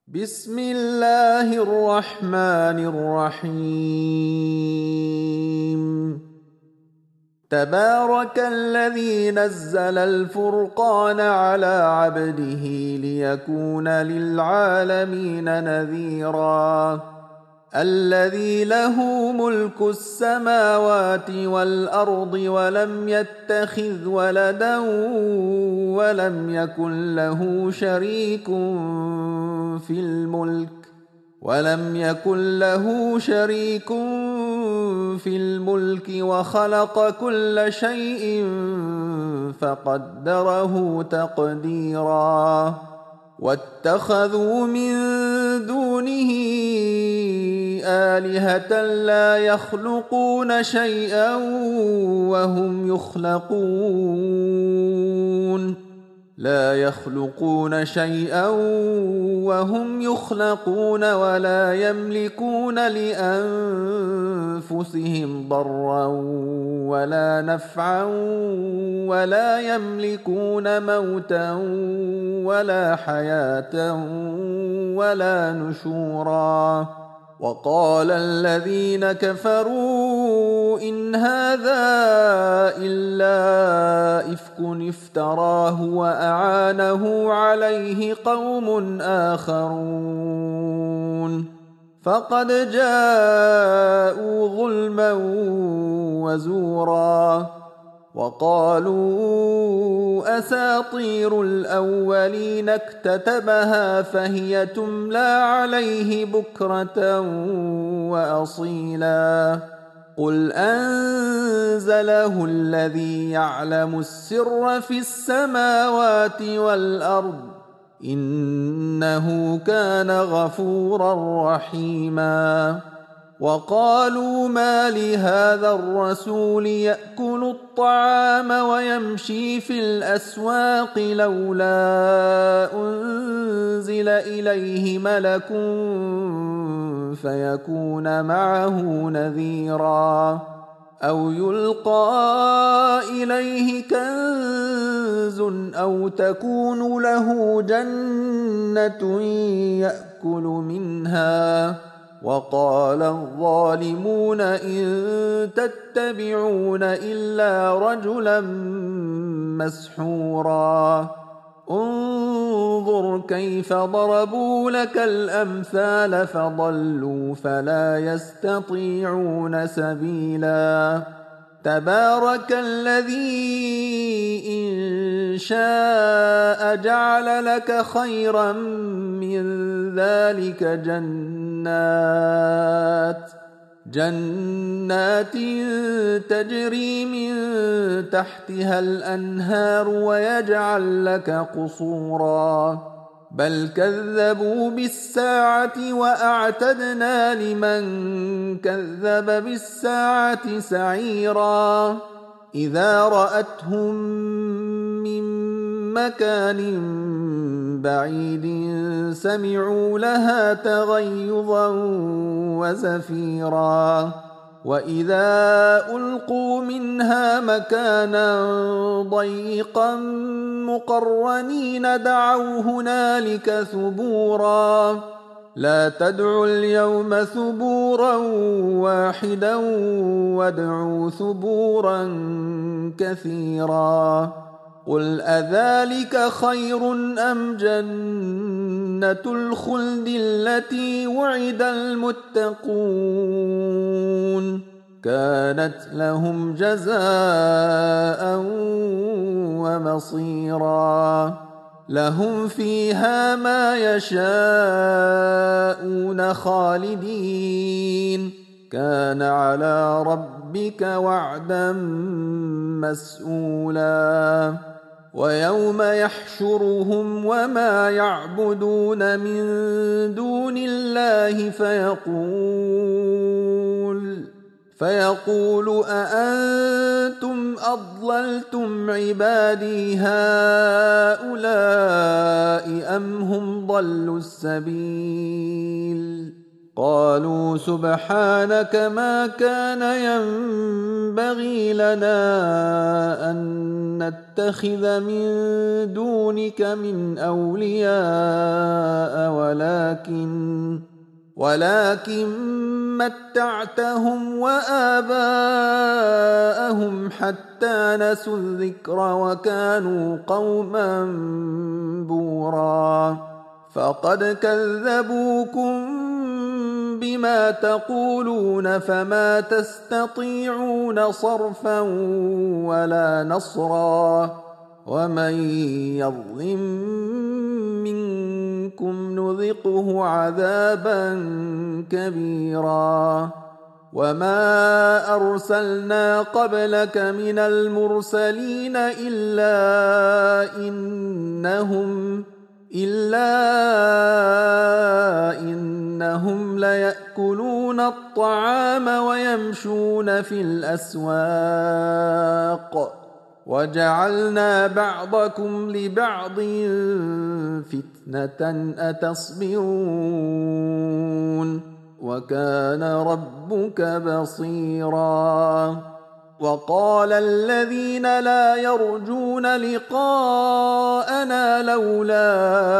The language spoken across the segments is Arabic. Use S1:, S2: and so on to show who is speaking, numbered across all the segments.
S1: بسم الله الرحمن الرحيم. تبارك الذي نزل الفرقان على عبده ليكون للعالمين نذيرا. الذي له ملك السماوات والأرض ولم يتخذ ولدا ولم يكن له شريك في الملك وخلق كل شيء فقدره تقديرا. واتخذوا من دونه آلهة لا يخلقون شيئا وهم يخلقون ولا يملكون لأنفسهم ضرا ولا نفعا ولا يملكون موتا ولا حياة ولا نشورا. وقال الذين كفروا إن هذا إلا إفك افتراه وأعانه عليه قوم آخرون فقد جاءوا ظلما وزورا. وقالوا أساطير الأولين اكتتبها فهي تملى عليه بكرة وأصيلا. قل أنزله الذي يعلم السر في السماوات والأرض إنه كان غفورا رحيما. وقالوا ما لهذا الرسول يأكل الطعام ويمشي في الأسواق لولا أنزل إليه ملك فيكون معه نذيرا أو يلقى إليه كنز أو تكون له جنة يأكل منها. وقال الظالمون إن تتبعون إلا رجلا مسحورا. انظر كيف ضربوا لك الأمثال فضلوا فلا يستطيعون سبيلا. تبارك الذي إن شاء جعل لك خيرا من ذلك جنات تجري من تحتها الأنهار ويجعل لك قصورا. بل كذبوا بالساعة وأعتدنا لمن كذب بالساعة سعيرا. إذا رأتهم من مكان بعيد سمعوا لها تغيظا وزفيرا. وإذا ألقوا منها مكانا ضيقا مقرنين دعوا هنالك ثبورا. لا تدعوا اليوم ثبورا واحدا وادعوا ثبورا كثيرا. قل أذلك خير أم جنة الخلد التي وعد المتقون كانت لهم جزاء ومصيرا. لهم فيها ما يشاءون خالدين كان على ربك وعدا مسئولا. ويوم يحشرهم وما يعبدون من دون الله فيقول أأنتم أضللتم عبادي هؤلاء أم هم ضلوا السبيل قالوا سبحانك ما كان ينبغي لنا أن نتخذ من دونك من أولياء ولكن متعتهم وآباءهم حتى نسوا الذكر وكانوا قوما بورا فقد كذبوكم بما تقولون فما تستطيعون صرفا ولا نصرا ومن يظلم منكم نذقه عذابا كبيرا وما أرسلنا قبلك من المرسلين إلا إنهم ليأكلون الطعام ويمشون في الأسواق وجعلنا بعضكم لبعض فتنة أتصبرون وكان ربك بصيرا وقال الذين لا يرجون لقاءنا لولا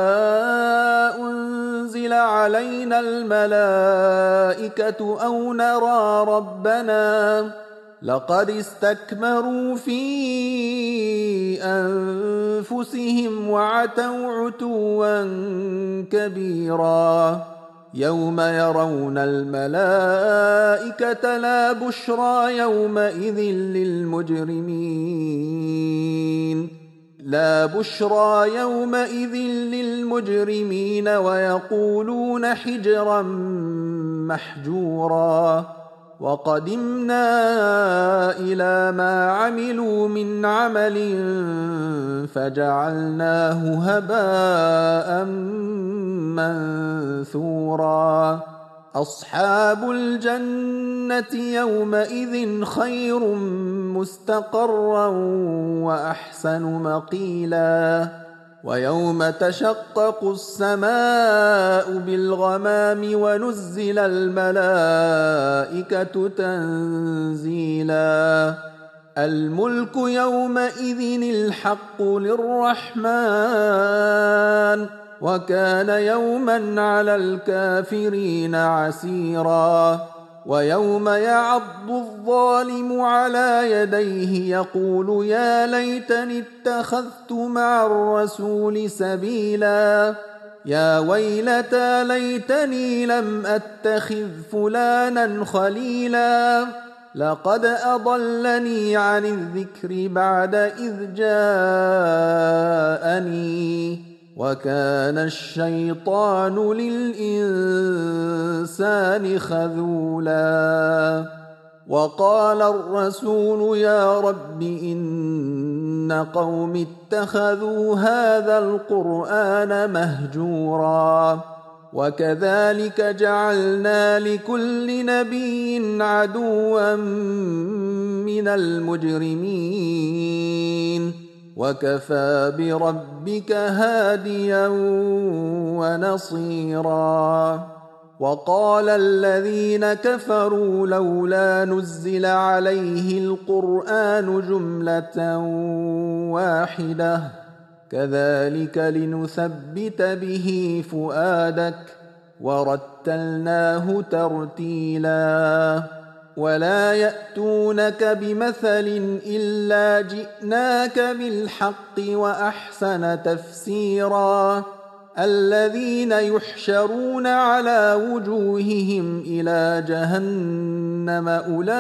S1: أنزل علينا الملائكة أو نرى ربنا لقد استكبروا في أنفسهم وعتوا عتوا كبيرا يوم يرون الملائكة لا بشرى يومئذ للمجرمين ويقولون حجرا محجورا وقدمنا إلى ما عملوا من عمل فجعلناه هباء منثورا أصحاب الجنة يومئذ خير مستقرا وأحسن مقيلا ويوم تشقق السماء بالغمام ونزل الملائكة تنزيلا الملك يومئذ الحق للرحمن وكان يوما على الكافرين عسيرا ويوم يعض الظالم على يديه يقول يا ليتني اتخذت مع الرسول سبيلا يا ويلتى ليتني لم أتخذ فلانا خليلا لقد أضلني عن الذكر بعد إذ جاءني وكان الشيطان للإنسان خذولا وقال الرسول يا رب إن قوم اتخذوا هذا القرآن مهجورا وكذلك جعلنا لكل نبي عدوا من المجرمين وكفى بربك هاديا ونصيرا وقال الذين كفروا لولا نزل عليه القرآن جملة واحدة كذلك لنثبت به فؤادك ورتلناه ترتيلا ولا يأتونك بمثل إلا جئناك بالحق وأحسن تفسيرا الذين يحشرون على وجوههم إلى جهنم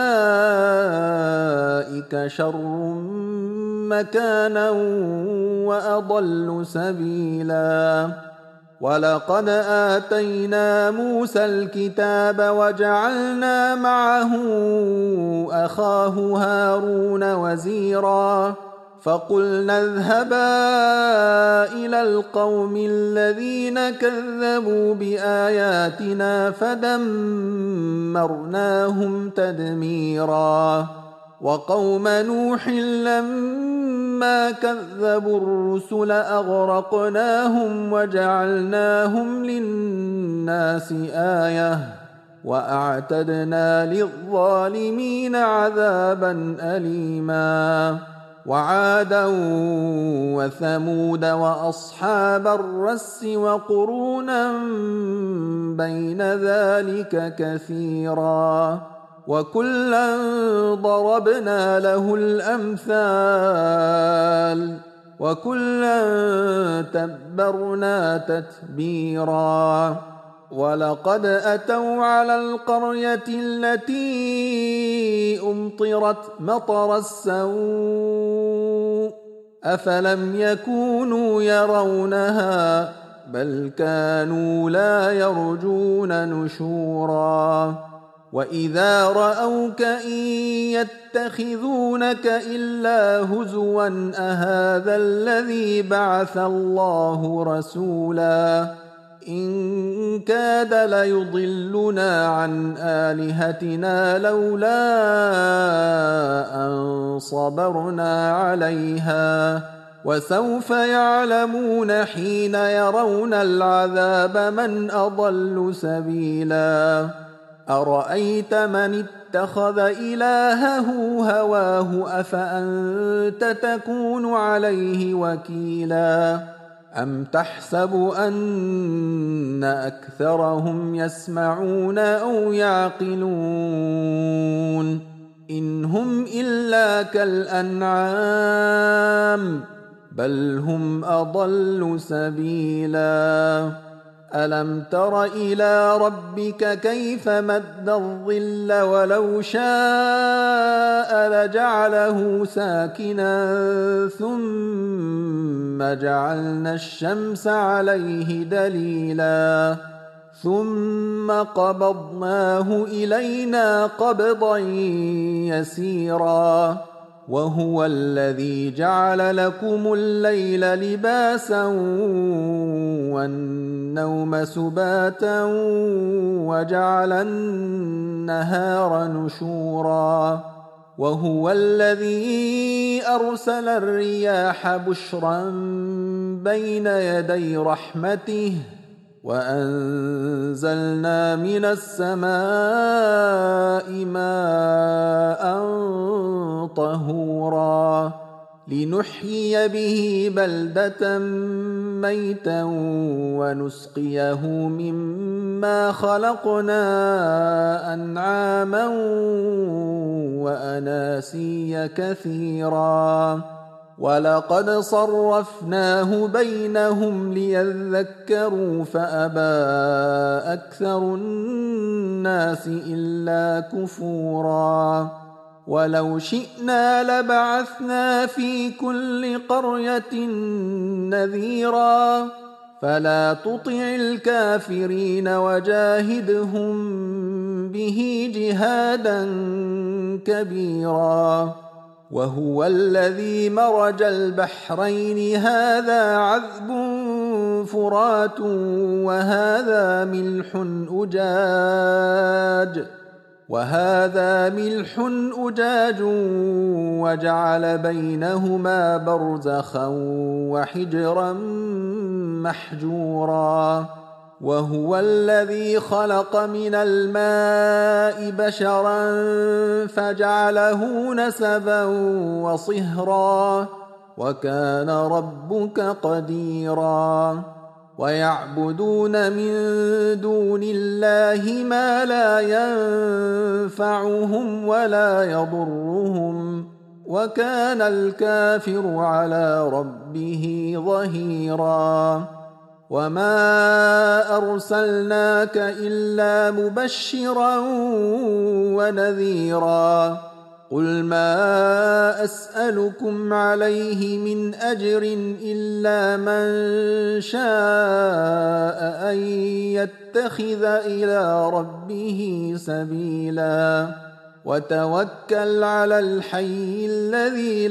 S1: أولئك شر مكانا وأضل سبيلا ولقد آتينا موسى الكتاب وجعلنا معه أخاه هارون وزيرا فقلنا اذهبا إلى القوم الذين كذبوا بآياتنا فدمرناهم تدميرا وقوم نوح لما فلما كذبوا الرسل أغرقناهم وجعلناهم للناس آية وأعتدنا للظالمين عذابا أليما وعادا وثمود وأصحاب الرس وقرونا بين ذلك كثيرا وكلا ضربنا له الأمثال وكلا تبرنا تتبيرا ولقد أتوا على القرية التي أمطرت مطر السوء أفلم يكونوا يرونها بل كانوا لا يرجون نشورا وإذا رأوك إن يتخذونك إلا هزوا أهذا الذي بعث الله رسولا إن كاد ليضلنا عن آلهتنا لولا أن صبرنا عليها وسوف يعلمون حين يرون العذاب من أضل سبيلا أرأيت من اتخذ إلهه هواه أفأنت تكون عليه وكيلا أم تحسب أن أكثرهم يسمعون أو يعقلون إن هم إلا كالأنعام بل هم أضل سبيلا ألم تر إلى ربك كيف مد الظل ولو شاء لجعله ساكنا ثم جعلنا الشمس عليه دليلا ثم قبضناه إلينا قبضا يسيرا وهو الذي جعل لكم الليل لباسا والنوم سباتا وجعل النهار نشورا وهو الذي أرسل الرياح بشرا بين يدي رحمته وأنزلنا من السماء ماء طهورا لنحيي به بلدة ميتا ونسقيه مما خلقنا أنعاما وأناسيا كثيرا ولقد صرفناه بينهم ليذكروا فأبى أكثر الناس إلا كفورا ولو شئنا لبعثنا في كل قرية نذيرا فلا تطع الكافرين وجاهدهم به جهادا كبيرا وهو الذي مرج البحرين هذا عذب فرات وهذا ملح أجاج وجعل بينهما برزخا وحجرا محجورا وهو الذي خلق من الماء بشرا فجعله نسبا وصهرا وكان ربك قديرا ويعبدون من دون الله ما لا ينفعهم ولا يضرهم وكان الكافر على ربه ظهيرا وما أرسلناك إلا مبشرا ونذيرا قل ما أسألكم عليه من أجر إلا من شاء أن يتخذ إلى ربه سبيلا وتوكل على الحي الذي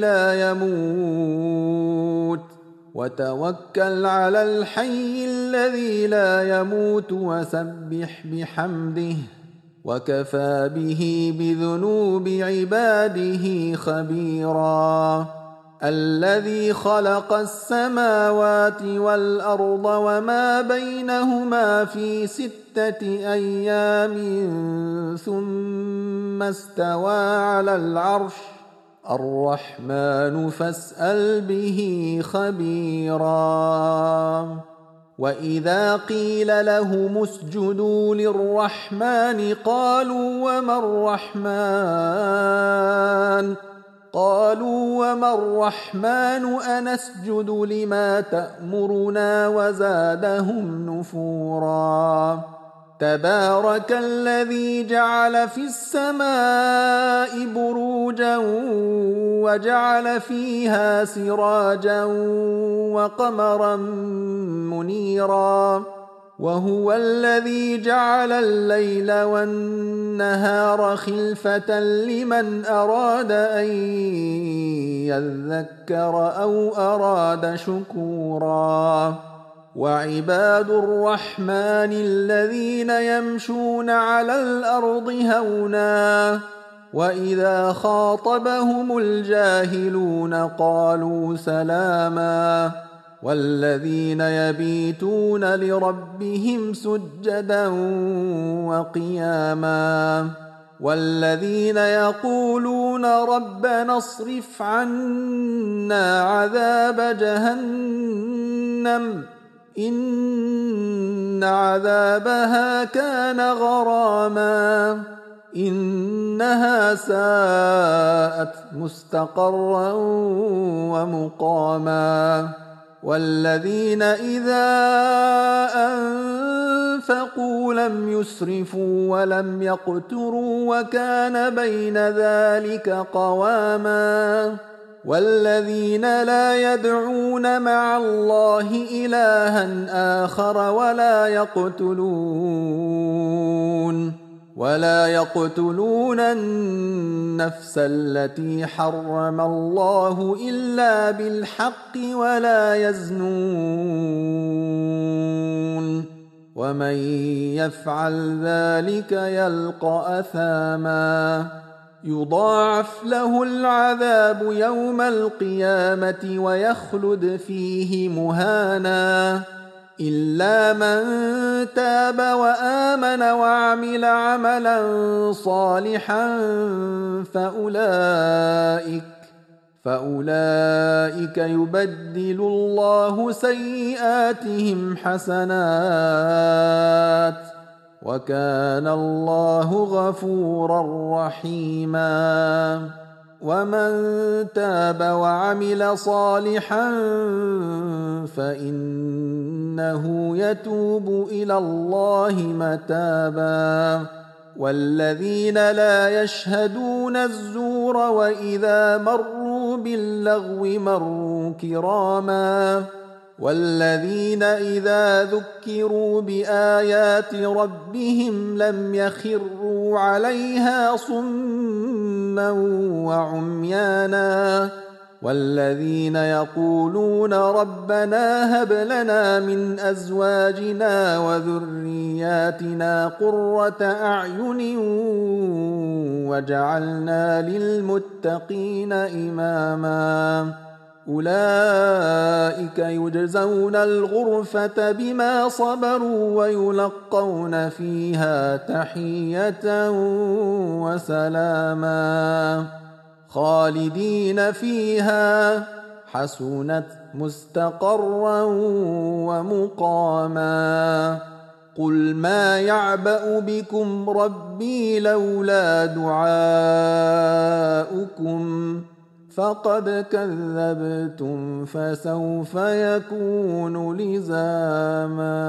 S1: لا يموت وسبح بحمده وكفى به بذنوب عباده خبيرا الذي خلق السماوات والأرض وما بينهما في 6 أيام ثم استوى على العرش الرحمن فاسأل به خبيرا وإذا قيل لهم اسجدوا للرحمن قالوا وما الرحمن أنسجد لما تأمرنا وزادهم نفورا تبارك الذي جعل في السماء بروجا وجعل فيها سراجا وقمرا منيرا وهو الذي جعل الليل والنهار خلفة لمن أراد أن يذكر أو أراد شكورا وعباد الرحمن الذين يمشون على الأرض هونا وإذا خاطبهم الجاهلون قالوا سلاما والذين يبيتون لربهم سجدا وقياما والذين يقولون ربنا اصرف عنا عذاب جهنم إن عذابها كان غراما إنها ساءت مستقرا ومقاما والذين إذا أنفقوا لم يسرفوا ولم يقتروا وكان بين ذلك قواما والذين لا يدعون مع الله إلها آخر ولا يقتلون النفس التي حرم الله إلا بالحق ولا يزنون ومن يفعل ذلك يلقى أثاما يضاعف له العذاب يوم القيامة ويخلد فيه مهانا إلا من تاب وآمن وعمل عملا صالحا فأولئك يبدل الله سيئاتهم حسنات وكان الله غفورا رحيما ومن تاب وعمل صالحا فإنه يتوب إلى الله متابا والذين لا يشهدون الزور وإذا مروا باللغو مروا كراما والذين إذا ذكروا بآيات ربهم لم يخروا عليها صما وعميانا والذين يقولون ربنا هب لنا من أزواجنا وذرياتنا قرة أعين واجعلنا للمتقين إماما أولئك يجزون الغرفة بما صبروا ويلقون فيها تحية وسلاما خالدين فيها حسنت مستقرا ومقاما قل ما يعبأ بكم ربي لولا دعاؤكم فقد كذبتم فسوف يكون لزاما